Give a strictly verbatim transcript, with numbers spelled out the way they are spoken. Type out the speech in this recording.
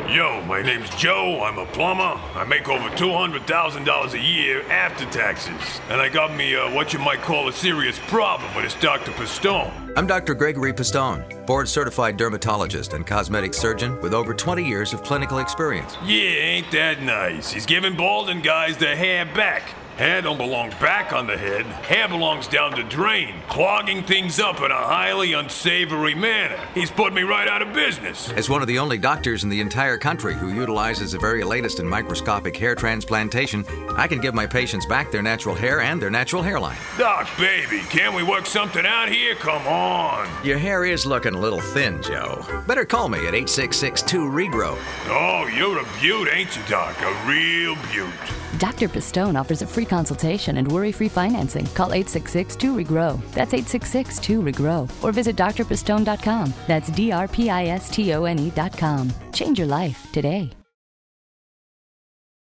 Yo, my name's Joe. I'm a plumber. I make over two hundred thousand dollars a year after taxes. And I got me uh, what you might call a serious problem, but it's Doctor Pistone. I'm Doctor Gregory Pistone, board-certified dermatologist and cosmetic surgeon with over twenty years of clinical experience. Yeah, ain't that nice? He's giving balding guys their hair back. Hair don't belong back on the head. Hair belongs down the drain, clogging things up in a highly unsavory manner. He's put me right out of business. As one of the only doctors in the entire country who utilizes the very latest in microscopic hair transplantation, I can give my patients back their natural hair and their natural hairline. Doc, baby, can't we work something out here? Come on. Your hair is looking a little thin, Joe. Better call me at eight six six two regrow. Oh, you're a beaut, ain't you, Doc? A real beaut. Doctor Pistone offers a free consultation and worry-free financing. Call eight six six two regrow. That's eight six six two regrow. Or visit d r pistone dot com. That's D R P I S T O N E dot com. Change your life today.